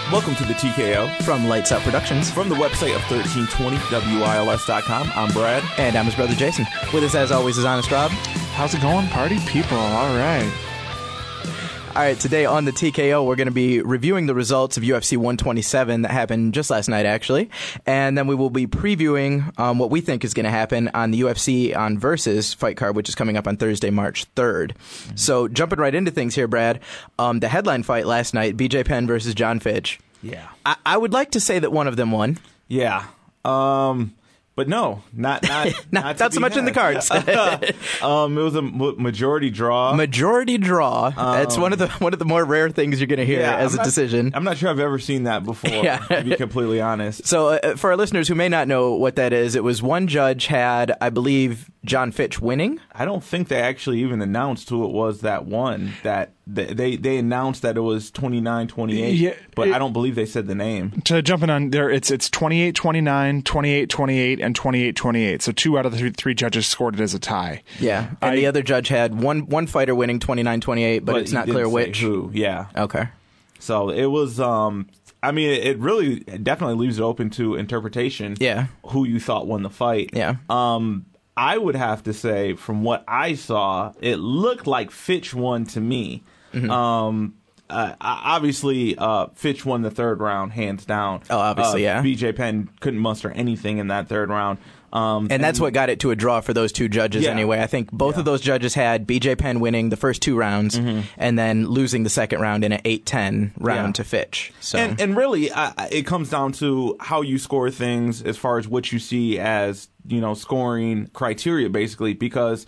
Welcome to the TKO From Lights Out Productions. from the website of 1320wils.com. I'm Brad. And I'm his brother Jason. With us, as always, is Honest Rob. How's it going, party people? All right. All right, today on the TKO, we're going to be reviewing the results of UFC 127 that happened just last night, actually. And then we will be previewing what we think is going to happen on the UFC on Versus fight card, which is coming up on Thursday, March 3rd. Mm-hmm. So jumping right into things here, Brad, the headline fight last night, BJ Penn versus John Fitch. Yeah. I would like to say that one of them won. Yeah. But no, not not so much in the cards. It was a majority draw. Majority draw. That's one of the more rare things you're going to hear as a decision. I'm not sure I've ever seen that before, to be completely honest. So for our listeners who may not know what that is, it was one judge had, I believe, John Fitch winning. I don't think they actually even announced who it was that won. That they announced that it was 29-28, but I don't believe they said the name. To jump in on there, it's 28-29, 28-28, and 28-28. So two out of the three judges scored it as a tie. Yeah, and the other judge had one fighter winning 29-28, but it's not clear which. Who? Yeah. Okay. So it was. I mean, it really definitely leaves it open to interpretation. Yeah. Who you thought won the fight? Yeah. I would have to say, from what I saw, it looked like Fitch won to me. Mm-hmm. Obviously, Fitch won the third round, hands down. Oh, obviously, yeah. BJ Penn couldn't muster anything in that third round. And that's what got it to a draw for those two judges anyway. I think both of those judges had BJ Penn winning the first two rounds and then losing the second round in an 8-10 round to Fitch. So. And really, it comes down to how you score things as far as what you see as, scoring criteria, basically, because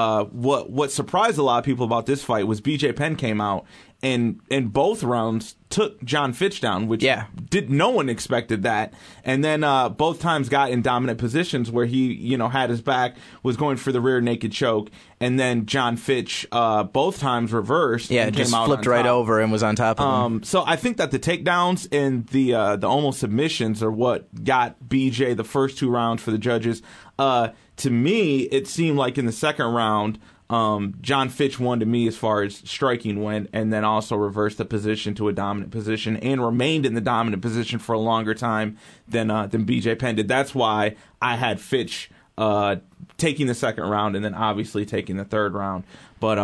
what surprised a lot of people about this fight was BJ Penn came out and in both rounds took John Fitch down, which no one expected that. And then both times got in dominant positions where he, had his back, was going for the rear naked choke, and then John Fitch both times reversed. Yeah, just flipped right over and was on top of him. So I think that the takedowns and the almost submissions are what got BJ the first two rounds for the judges. To me, it seemed like in the second round, John Fitch won to me as far as striking went, and then also reversed the position to a dominant position and remained in the dominant position for a longer time than BJ Penn did. That's why I had Fitch taking the second round and then obviously taking the third round. But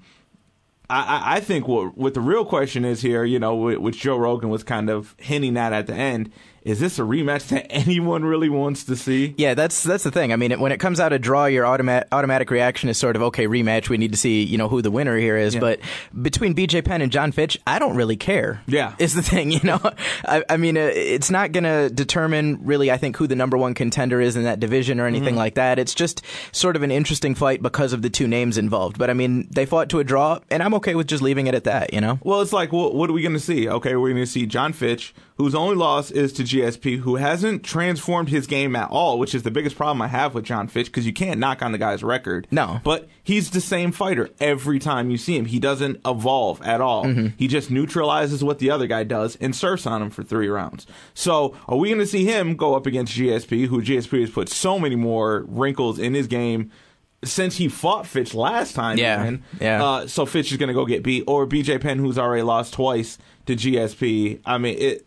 I think what the real question is here, which Joe Rogan was kind of hinting at the end, is this a rematch that anyone really wants to see? Yeah, that's the thing. I mean, when it comes out a draw, your automatic reaction is sort of, okay, rematch. We need to see, who the winner here is. Yeah. But between BJ Penn and John Fitch, I don't really care. Yeah, is the thing. I mean, it's not going to determine really, I think, who the number one contender is in that division or anything like that. It's just sort of an interesting fight because of the two names involved. But I mean, they fought to a draw, and I'm okay with just leaving it at that. Well, it's like, what are we going to see? Okay, we're going to see John Fitch, whose only loss is to GSP, who hasn't transformed his game at all, which is the biggest problem I have with John Fitch, because you can't knock on the guy's record. No. But he's the same fighter every time you see him. He doesn't evolve at all. Mm-hmm. He just neutralizes what the other guy does and surfs on him for 3 rounds. So are we going to see him go up against GSP, who GSP has put so many more wrinkles in his game since he fought Fitch last time? Yeah. So Fitch is going to go get beat, or BJ Penn, who's already lost twice to GSP. I mean,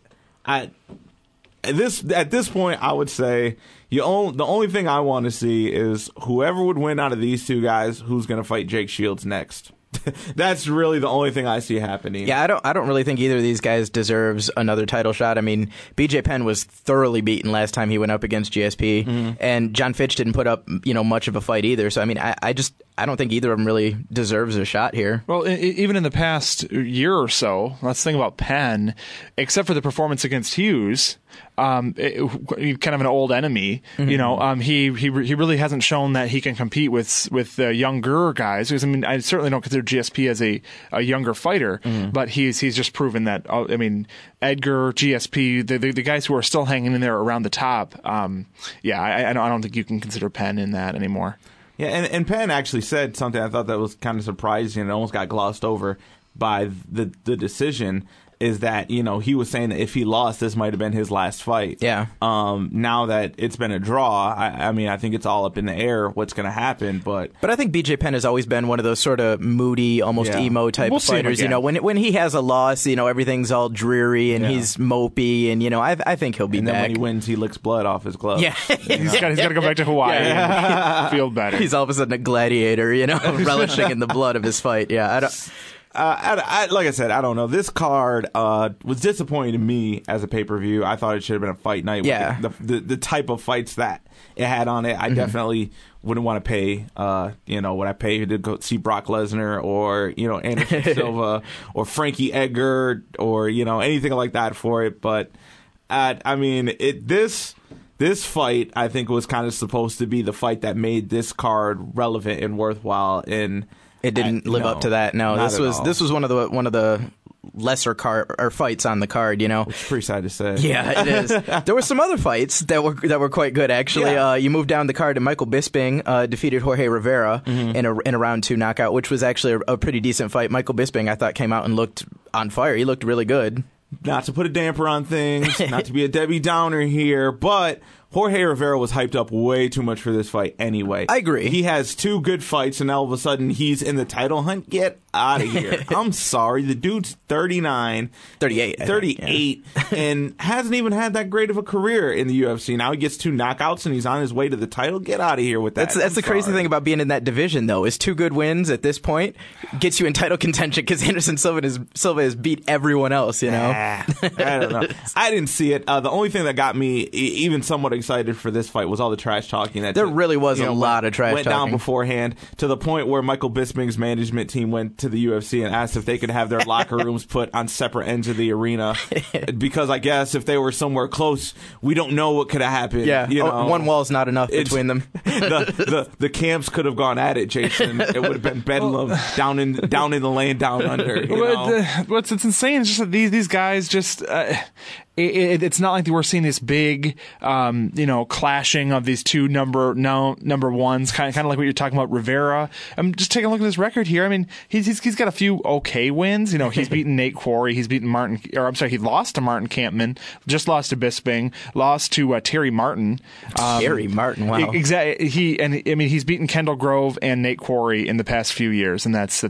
at this point, I would say the only thing I want to see is whoever would win out of these two guys, who's going to fight Jake Shields next. That's really the only thing I see happening. Yeah, I don't really think either of these guys deserves another title shot. I mean, BJ Penn was thoroughly beaten last time he went up against GSP, and John Fitch didn't put up much of a fight either. So I mean, I don't think either of them really deserves a shot here. Well, even in the past year or so, let's think about Penn, except for the performance against Hughes, kind of an old enemy. He really hasn't shown that he can compete with younger guys. Because, I mean, I certainly don't consider GSP as a younger fighter, but he's just proven that. I mean, Edgar, GSP, the guys who are still hanging in there around the top. I don't think you can consider Penn in that anymore. Yeah, and Penn actually said something I thought that was kind of surprising and it almost got glossed over. by the decision is that, he was saying that if he lost, this might have been his last fight. Yeah. Now that it's been a draw, I think it's all up in the air what's going to happen. But I think BJ Penn has always been one of those sort of moody, almost emo type of fighters. When he has a loss, everything's all dreary and he's mopey, and I think he'll be back. And then when he wins, he licks blood off his glove. Yeah. he's got to go back to Hawaii and feel better. He's all of a sudden a gladiator, relishing in the blood of his fight. Yeah. Like I said, I don't know. This card was disappointing to me as a pay-per-view. I thought it should have been a fight night. Yeah. With the type of fights that it had on it. I definitely wouldn't want to pay, what I pay to go see Brock Lesnar or, Anderson Silva or Frankie Edgar or, anything like that for it. But, this fight, I think, was kind of supposed to be the fight that made this card relevant and worthwhile. And it didn't live up to that. No, this was one of the lesser fights on the card. It's pretty sad to say. Yeah, it is. There were some other fights that were quite good actually. Yeah. You moved down the card and Michael Bisping defeated Jorge Rivera in a round 2 knockout, which was actually a pretty decent fight. Michael Bisping, I thought, came out and looked on fire. He looked really good. Not to put a damper on things, not to be a Debbie Downer here, but Jorge Rivera was hyped up way too much for this fight anyway. I agree. He has 2 good fights, and all of a sudden he's in the title hunt. Get out of here. I'm sorry. The dude's 38, and hasn't even had that great of a career in the UFC. Now he gets 2 knockouts, and he's on his way to the title. Get out of here with that. That's the crazy thing about being in that division, though, is 2 good wins at this point gets you in title contention because Anderson Silva has beat everyone else, I don't know. I didn't see it. The only thing that got me even somewhat excited for this fight was all the trash talking. There really was a lot of trash talking. Went down beforehand to the point where Michael Bisping's management team went to the UFC and asked if they could have their locker rooms put on separate ends of the arena because I guess if they were somewhere close, we don't know what could have happened. Yeah, one wall's not enough between them. the camps could have gone at it, Jason. It would have been bedlam down in the lane down under. What's insane is just that these guys just. It's not like we're seeing this big, clashing of these 2 number ones, kind of like what you're talking about Rivera. I'm just taking a look at his record here. I mean, he's got a few okay wins. He's beaten Nate Quarry, he lost to Martin Kampmann, just lost to Bisping, lost to Terry Martin. Terry Martin, wow. Exactly. He's beaten Kendall Grove and Nate Quarry in the past few years, and that's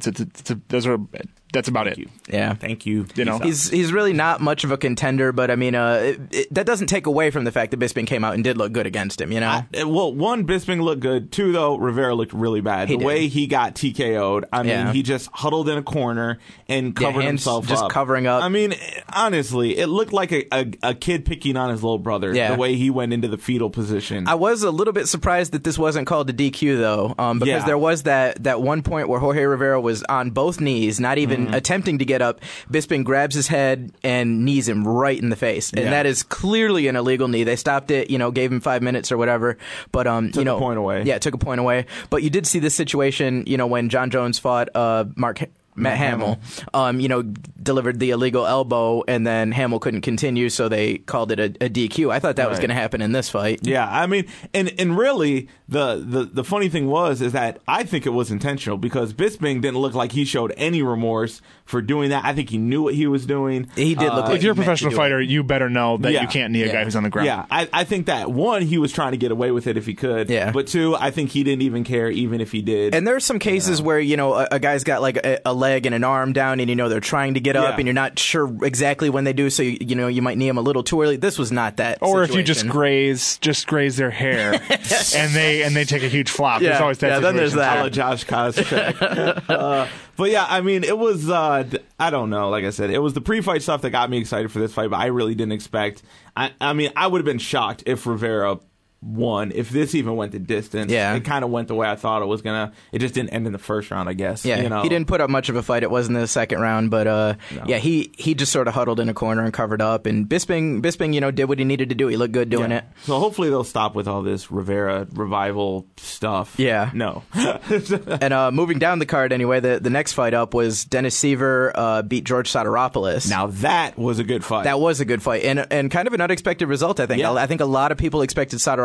about it. Yeah, thank you. He's really not much of a contender, but that doesn't take away from the fact that Bisping came out and did look good against him. One, Bisping looked good. 2, though, Rivera looked really bad. The way he got TKO'd, he just huddled in a corner and covered himself just up. Covering up. Honestly, it looked like a kid picking on his little brother. Yeah. The way he went into the fetal position. I was a little bit surprised that this wasn't called a DQ though, because there was that one point where Jorge Rivera was on both knees, not even attempting to get up. Bisping grabs his head and knees him right in the face, and that is clearly an illegal knee. They stopped it, gave him 5 minutes or whatever, but took a point away. Yeah, took a point away. But you did see this situation, when John Jones fought Matt Hamill, delivered the illegal elbow, and then Hamill couldn't continue, so they called it a DQ. I thought that was going to happen in this fight. Yeah, and really, the funny thing is that I think it was intentional because Bisping didn't look like he showed any remorse for doing that. I think he knew what he was doing. He did look like if you're a professional fighter, you better know that you can't knee a guy who's on the ground. Yeah, I think that, 1, he was trying to get away with it if he could, but 2, I think he didn't even care even if he did. And there are some cases where, a guy's got like a leg and an arm down and they're trying to get up and you're not sure exactly when they do, so you might knee them a little too early. This was not that or situation. If you just graze their hair and they take a huge flop. There's always that situation. Then there's that. Hello, Josh Koscheck. But yeah, it was I don't know, like I said, it was the pre-fight stuff that got me excited for this fight, but I really didn't expect. I would have been shocked if Rivera won, if this even went the distance. It kind of went the way I thought it was gonna. It just didn't end in the first round, I guess. He didn't put up much of a fight. It wasn't in the second round, but no. He just sort of huddled in a corner and covered up, and Bisping did what he needed to do. He looked good doing it. So hopefully they'll stop with all this Rivera revival stuff. No. And moving down the card anyway, the next fight up was Dennis Seaver beat George Sotiropoulos. Now that was a good fight. That was a good fight, and kind of an unexpected result, I think. I think a lot of people expected Sotiropoulos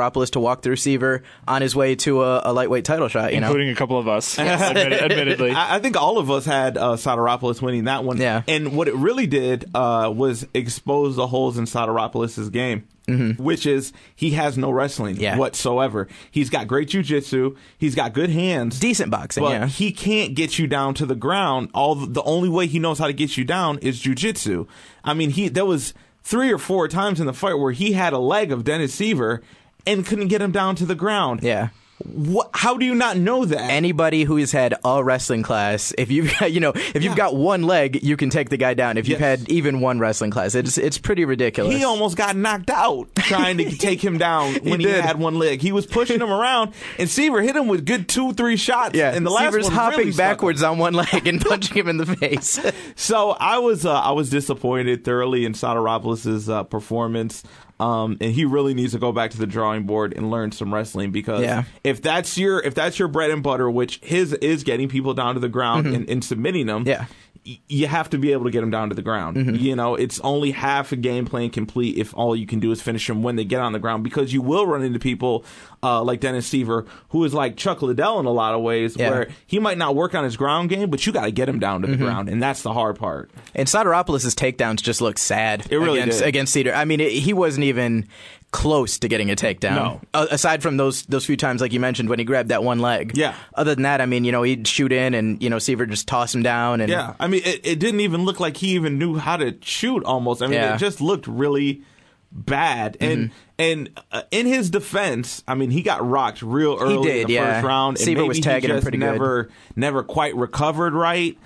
Sidiropoulos to walk through Seaver on his way to a lightweight title shot, including a couple of us, admittedly. I think all of us had Sidiropoulos winning that one. Yeah. And what it really did was expose the holes in Sidiropoulos' game. Which is he has no wrestling whatsoever. He's got great jiu-jitsu. He's got good hands. Decent boxing, but he can't get you down to the ground. The only way he knows how to get you down is jiu-jitsu. I mean, there was 3 or 4 times in the fight where he had a leg of Dennis Seaver and couldn't get him down to the ground. Yeah. How do you not know that? Anybody who has had a wrestling class, if you've got one leg, you can take the guy down. If you've had even one wrestling class, it's pretty ridiculous. He almost got knocked out trying to take him down when he had one leg. He was pushing him around, and Seaver hit him with good 2-3 shots. Yeah, and the last Seaver's one hopping really backwards on one leg and punching him in the face. So I was disappointed thoroughly in Sidiropoulos' performance. And he really needs to go back to the drawing board and learn some wrestling because if that's your bread and butter, which his is getting people down to the ground and submitting them, you have to be able to get them down to the ground. You know, it's only half a game plan complete if all you can do is finish them when they get on the ground, because you will run into people like Dennis Seaver, who is like Chuck Liddell in a lot of ways, where he might not work on his ground game, but you got to get him down to the ground, and that's the hard part. And Sidiropoulos' takedowns just look sad against Cedar. I mean, he wasn't even close to getting a takedown. No. Aside from those few times, like you mentioned, when he grabbed that one leg. Yeah. Other than that, I mean, he'd shoot in and, Seaver just toss him down. And yeah. I mean, it didn't even look like he even knew how to shoot almost. I mean, it just looked really bad. And in his defense, I mean, he got rocked real early in the first round. Seaver was tagging him pretty good. Never quite recovered right.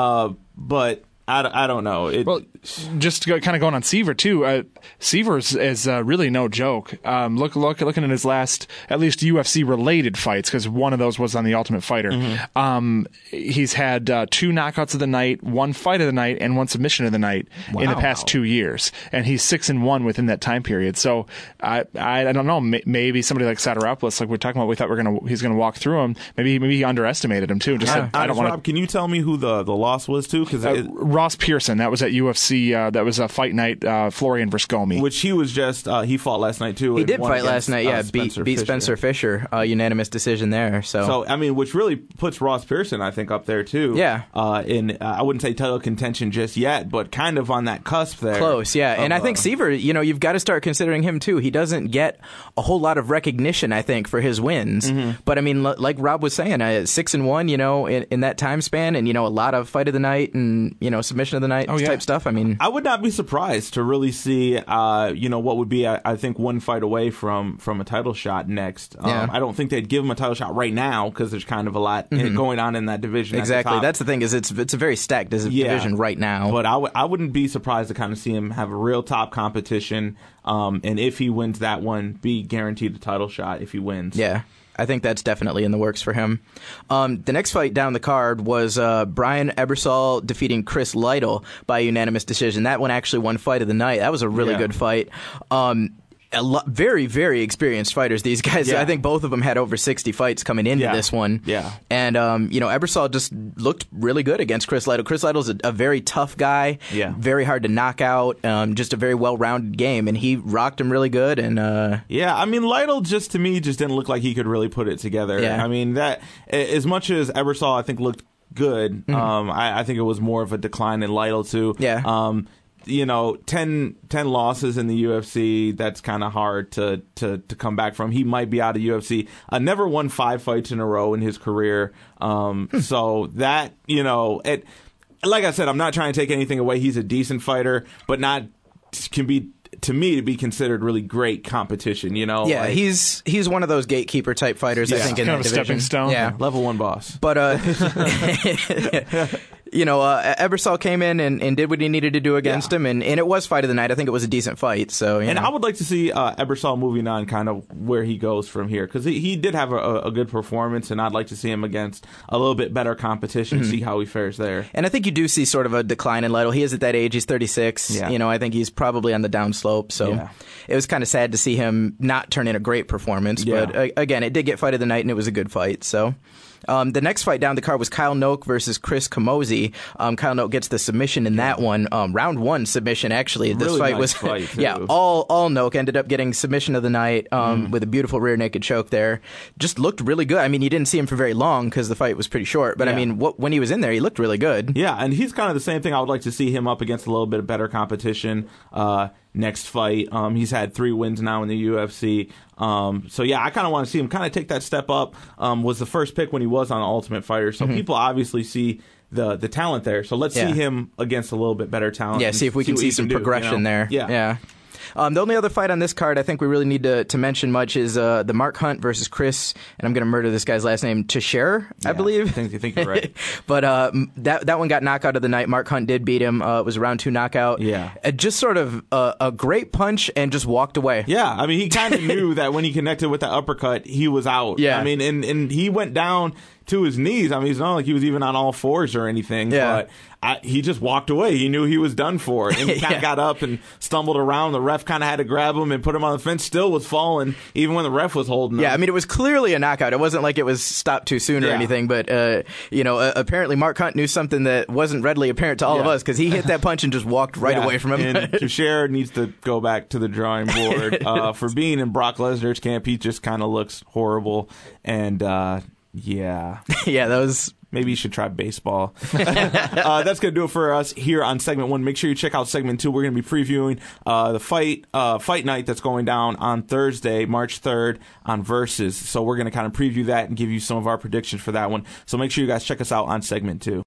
But I don't know. Well, just kind of going on Seaver too. Seaver is really no joke. Looking at his last, at least UFC related fights, because one of those was on The Ultimate Fighter. He's had 2 knockouts of the night, 1 fight of the night, and 1 submission of the night in the past 2 years, and he's 6-1 within that time period. So I don't know. Maybe somebody like Sidiropoulos, like we're talking about, we thought he's gonna walk through him. Maybe he underestimated him too. I don't want. Rob, can you tell me who the loss was to? Because Ross Pearson, that was at UFC. That was a fight night. Florian versus Gomi, which he was just he fought last night too. He did fight last night. Yeah, beat Spencer Fisher. Unanimous decision there. So I mean, which really puts Ross Pearson, I think, up there too. Yeah. In I wouldn't say title contention just yet, but kind of on that cusp there. Close. Yeah. And I think Seaver, you've got to start considering him too. He doesn't get a whole lot of recognition, I think, for his wins. But I mean, like Rob was saying, 6-1, in that time span, and a lot of fight of the night and submission of the night type stuff. I mean, I would not be surprised to really see, what would be, I think, 1 fight away from a title shot next. I don't think they'd give him a title shot right now because there's kind of a lot going on in that division. Exactly. That's the thing, is it's a very stacked division right now. But I wouldn't be surprised to kind of see him have a real top competition, and if he wins that one, be guaranteed a title shot if he wins. Yeah. I think that's definitely in the works for him. The next fight down the card was Brian Ebersol defeating Chris Lytle by unanimous decision. That one actually won fight of the night. That was a really good fight. Very, very experienced fighters, these guys. Yeah. I think both of them had over 60 fights coming into this one. Yeah. And, Ebersol just looked really good against Chris Lytle. Chris Lytle's a very tough guy. Yeah. Very hard to knock out. Just a very well-rounded game. And he rocked him really good. And I mean, Lytle to me didn't look like he could really put it together. Yeah. I mean, that as much as Ebersol, I think, looked good, I think it was more of a decline in Lytle, too. Yeah. 10 losses in the UFC, that's kind of hard to come back from. He might be out of UFC. Never won 5 fights in a row in his career. So that, like I said, I'm not trying to take anything away. He's a decent fighter, but can be, to me, to be considered really great competition, Yeah, he's one of those gatekeeper type fighters, I think, in kind that of a division. stepping stone. Yeah. Level 1 boss. But Ebersol came in and did what he needed to do against him, and it was fight of the night. I think it was a decent fight. So, I would like to see Ebersol moving on, kind of where he goes from here, because he did have a good performance, and I'd like to see him against a little bit better competition, see how he fares there. And I think you do see sort of a decline in Lytle. He is at that age. He's 36. Yeah. I think he's probably on the downslope. So it was kind of sad to see him not turn in a great performance. Yeah. But again, it did get fight of the night, and it was a good fight. So. The next fight down the card was Kyle Noke versus Chris Camozzi. Kyle Noke gets the submission in that one. Round 1 submission, actually. This really fight nice was fight, too. yeah, all Noke ended up getting submission of the night with a beautiful rear naked choke there. Just looked really good. I mean, you didn't see him for very long because the fight was pretty short, but I mean, when he was in there, he looked really good. Yeah, and he's kind of the same thing. I would like to see him up against a little bit better competition next fight. He's had 3 wins now in the UFC. So yeah, I kind of want to see him kind of take that step up. Was the first pick when he was on Ultimate Fighter, so people obviously see the talent there. So let's see him against a little bit better talent. Yeah, see if we can see some progression there. Yeah. The only other fight on this card I think we really need to mention much is the Mark Hunt versus Chris, and I'm going to murder this guy's last name, Teixeira, I believe. I think you're right. But that one got knockout of the night. Mark Hunt did beat him. It was a round 2 knockout. Yeah. Just sort of a great punch and just walked away. Yeah, I mean, he kind of knew that when he connected with that uppercut, he was out. Yeah. I mean, and he went down to his knees. I mean, it's not like he was even on all fours or anything. Yeah. But he just walked away. He knew he was done for. And he kind of got up and stumbled around. The ref kind of had to grab him and put him on the fence. Still was falling, even when the ref was holding him. Yeah, I mean, it was clearly a knockout. It wasn't like it was stopped too soon or anything. But, apparently Mark Hunt knew something that wasn't readily apparent to all of us because he hit that punch and just walked right away from him. And Teixeira needs to go back to the drawing board. For being in Brock Lesnar's camp, he just kind of looks horrible. And, yeah, that was... Maybe you should try baseball. That's going to do it for us here on Segment 1. Make sure you check out Segment 2. We're going to be previewing the fight night that's going down on Thursday, March 3rd on Versus. So we're going to kind of preview that and give you some of our predictions for that one. So make sure you guys check us out on Segment 2.